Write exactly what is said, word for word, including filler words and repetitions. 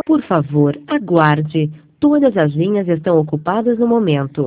Por favor, aguarde. Todas as linhas estão ocupadas no momento.